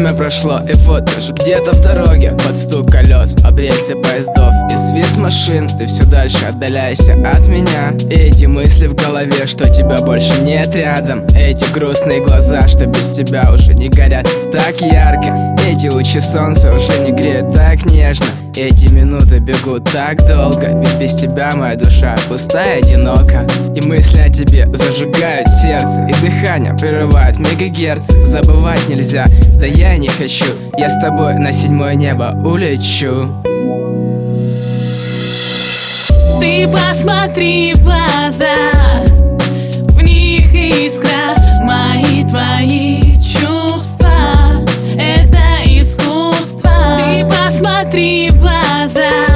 время прошло, и вот даже где-то в дороге под стук колес об рельсы поездов и свист машин. Ты все дальше отдаляешься от меня. И эти мысли в голове, что тебя больше нет рядом. Эти грустные глаза, что без тебя уже не горят так ярко. Эти лучи солнца уже не греют так нежно. Эти минуты бегут так долго, ведь без тебя моя душа пустая, одинока. И мысли о тебе зажигают сердце, и дыхание прерывает мегагерцы. Забывать нельзя, да я не хочу. Я с тобой на 7-е небо улечу. Ты посмотри в глаза, в них искра, мои твои чувства. Это искусство. Ты посмотри в глаза,